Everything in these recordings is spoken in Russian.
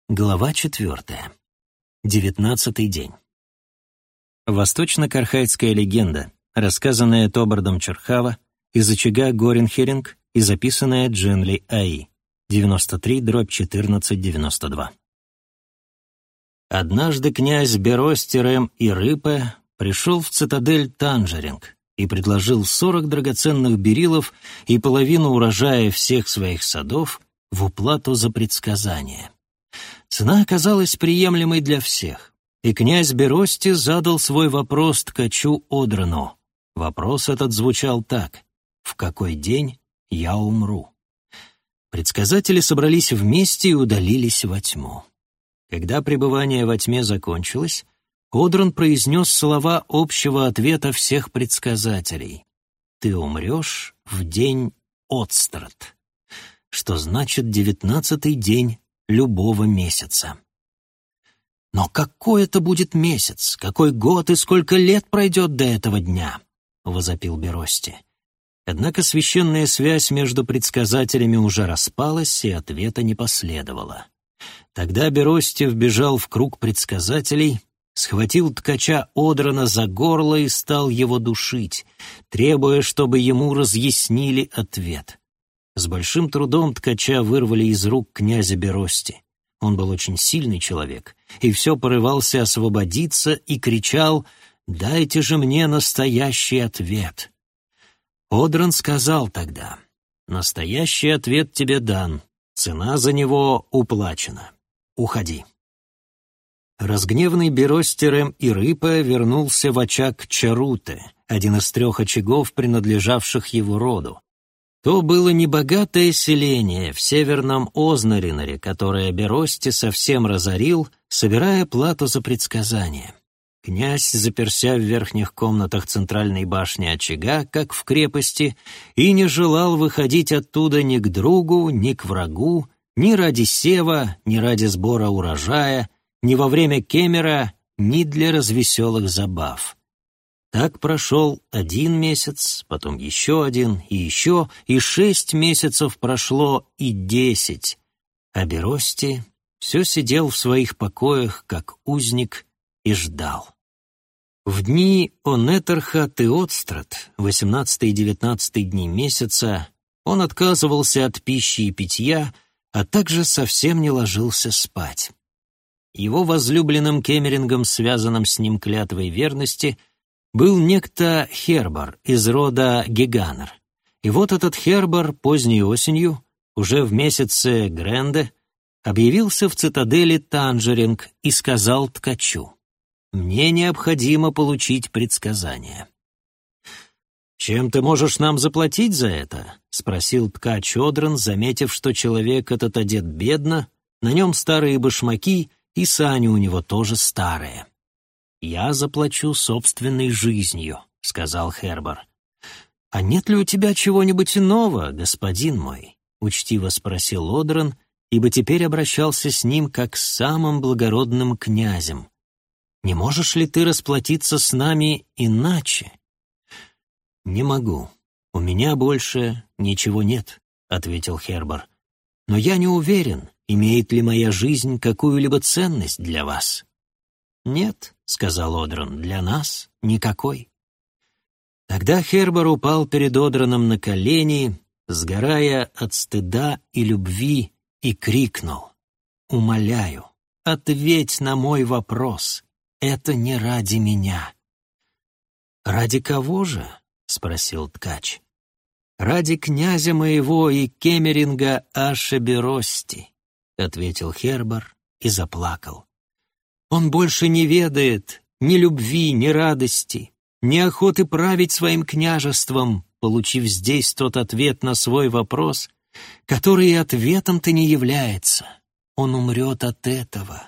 Глава 4. 19-й день. Восточно-кархайская легенда, рассказанная Тобардом Черхава из очага Горенхеринг и записанная Дженли А.И. 93/1492. Однажды князь Берости и Рыпе пришел в цитадель Танжеринг и предложил 40 драгоценных берилов и половину урожая всех своих садов в уплату за предсказание. Цена оказалась приемлемой для всех, и князь Берости задал свой вопрос ткачу Одрану. Вопрос этот звучал так: «В какой день я умру?» Предсказатели собрались вместе и удалились во тьму. Когда пребывание во тьме закончилось, Одран произнес слова общего ответа всех предсказателей: «Ты умрешь в день Отстрат», что значит 19-й день любого месяца. «Но какой это будет месяц? Какой год и сколько лет пройдет до этого дня?» — возопил Берости. Однако священная связь между предсказателями уже распалась, и ответа не последовало. Тогда Берости вбежал в круг предсказателей, схватил ткача Одрана за горло и стал его душить, требуя, чтобы ему разъяснили ответ. С большим трудом ткача вырвали из рук князя Берости. Он был очень сильный человек, и все порывался освободиться и кричал: «Дайте же мне настоящий ответ!» Одран сказал тогда: «Настоящий ответ тебе дан, цена за него уплачена. Уходи». Разгневанный Берости и Рыпе вернулся в очаг Чаруте, один из 3 очагов, принадлежавших его роду. То было небогатое селение в северном Ознаринаре, которое Берости совсем разорил, собирая плату за предсказание. Князь заперся в верхних комнатах центральной башни очага, как в крепости, и не желал выходить оттуда ни к другу, ни к врагу, ни ради сева, ни ради сбора урожая, ни во время кемера, ни для развеселых забав. Так прошел 1 месяц, потом еще 1, и еще, и 6 месяцев прошло, и 10. А Берости все сидел в своих покоях, как узник, и ждал. В дни Онетархат и Отстрат, 18 и 19 дни месяца, он отказывался от пищи и питья, а также совсем не ложился спать. Его возлюбленным кемерингом, связанным с ним клятвой верности, был некто Хербар из рода Геганер. И вот этот Хербар поздней осенью, уже в месяце Гренде, объявился в цитадели Танжеринг и сказал ткачу: «Мне необходимо получить предсказание». «Чем ты можешь нам заплатить за это?» — спросил ткач Одран, заметив, что человек этот одет бедно, на нем старые башмаки, и сани у него тоже старые. «Я заплачу собственной жизнью», — сказал Хербар. «А нет ли у тебя чего-нибудь иного, господин мой?» — учтиво спросил Одран, ибо теперь обращался с ним как с самым благородным князем. «Не можешь ли ты расплатиться с нами иначе?» «Не могу. У меня больше ничего нет», — ответил Хербар. «Но я не уверен, имеет ли моя жизнь какую-либо ценность для вас». «Нет», — сказал Одран, — «для нас никакой». Тогда Хербар упал перед Одраном на колени, сгорая от стыда и любви, и крикнул: «Умоляю, ответь на мой вопрос. Это не ради меня». «Ради кого же?» — спросил ткач. «Ради князя моего и кемеринга Аша Берости», — ответил Хербар и заплакал. «Он больше не ведает ни любви, ни радости, ни охоты править своим княжеством, получив здесь тот ответ на свой вопрос, который и ответом-то не является. Он умрет от этого».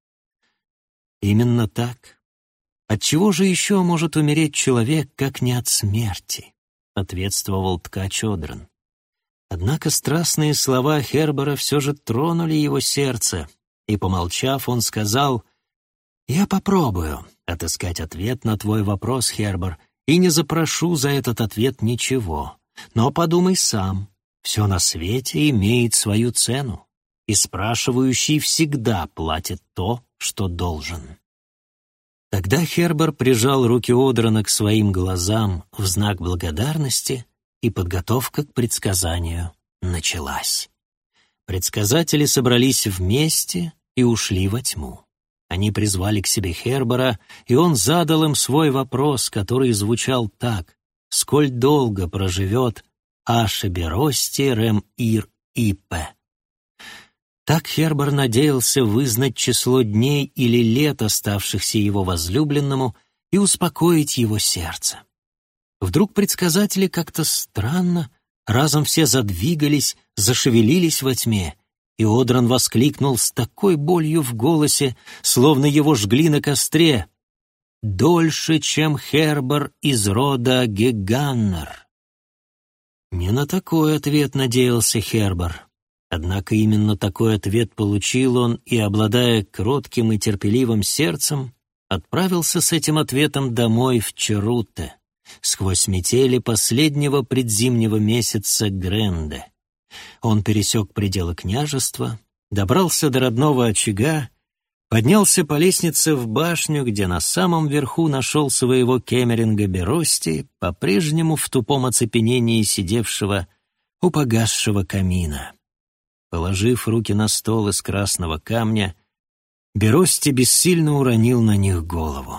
«Именно так. Отчего же еще может умереть человек, как не от смерти?» — ответствовал ткач Одран. Однако страстные слова Хербара все же тронули его сердце, и, помолчав, он сказал: «Я попробую отыскать ответ на твой вопрос, Хербар, и не запрошу за этот ответ ничего. Но подумай сам, все на свете имеет свою цену, и спрашивающий всегда платит то, что должен. Тогда Хербер прижал руки Одрана к своим глазам в знак благодарности, и подготовка к предсказанию началась. Предсказатели собрались вместе и ушли во тьму. Они призвали к себе Хербера, и он задал им свой вопрос, который звучал так: «Сколь долго проживет Ашеберости Рем-Ир-Ипе?» Так Хербер надеялся вызнать число дней или лет, оставшихся его возлюбленному, и успокоить его сердце. Вдруг предсказатели как-то странно, разом все задвигались, зашевелились во тьме, и Одран воскликнул с такой болью в голосе, словно его жгли на костре: «Дольше, чем Хербер из рода Геганнер». Не на такой ответ надеялся Хербер. Однако именно такой ответ получил он, и, обладая кротким и терпеливым сердцем, отправился с этим ответом домой в Черуте, сквозь метели последнего предзимнего месяца Гренде. Он пересек пределы княжества, добрался до родного очага, поднялся по лестнице в башню, где на самом верху нашел своего кемеринга Берости, по-прежнему в тупом оцепенении сидевшего у погасшего камина. Положив руки на стол из красного камня, Берости бессильно уронил на них голову.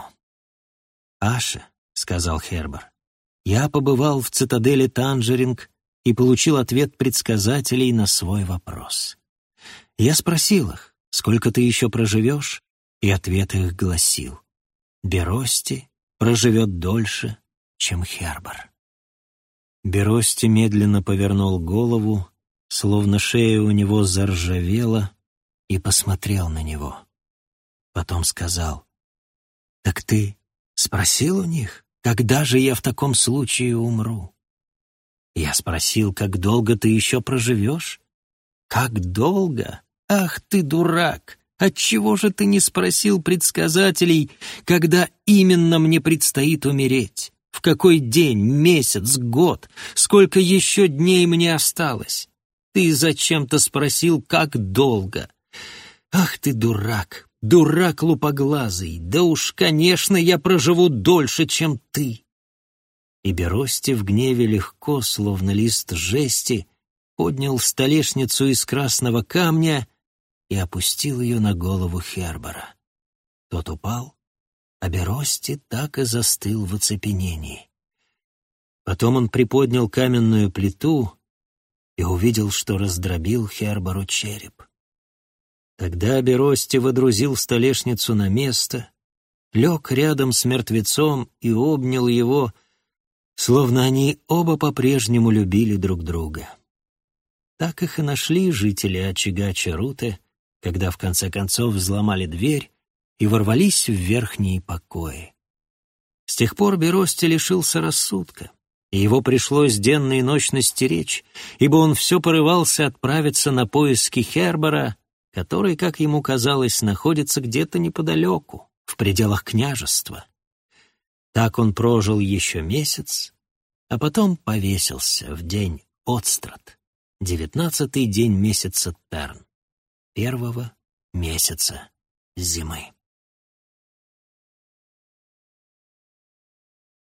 «Аше», — сказал Хербер, — «я побывал в цитадели Танжеринг и получил ответ предсказателей на свой вопрос. Я спросил их, сколько ты еще проживешь, и ответ их гласил: Берости проживет дольше, чем Хербер». Берости медленно повернул голову, словно шея у него заржавела, и посмотрел на него. Потом сказал: «Так ты спросил у них, когда же я в таком случае умру?» Я спросил: «Как долго ты еще проживешь?» «Как долго? Ах ты, дурак! Отчего же ты не спросил предсказателей, когда именно мне предстоит умереть? В какой день, месяц, год? Сколько еще дней мне осталось? Ты зачем-то спросил, как долго? Ах ты, дурак! Дурак лупоглазый! Да уж, конечно, я проживу дольше, чем ты!» И Берости в гневе легко, словно лист жести, поднял столешницу из красного камня и опустил ее на голову Хербера. Тот упал, а Берости так и застыл в оцепенении. Потом он приподнял каменную плиту и увидел, что раздробил Херберу череп. Тогда Берости водрузил столешницу на место, лег рядом с мертвецом и обнял его, словно они оба по-прежнему любили друг друга. Так их и нашли жители очага Черуте, когда в конце концов взломали дверь и ворвались в верхние покои. С тех пор Берости лишился рассудка, и его пришлось денно и ночно стеречь, ибо он все порывался отправиться на поиски Хербера, который, как ему казалось, находится где-то неподалеку, в пределах княжества. Так он прожил еще месяц, а потом повесился в день Отстрат, 19-й день месяца Терн, 1-го месяца зимы.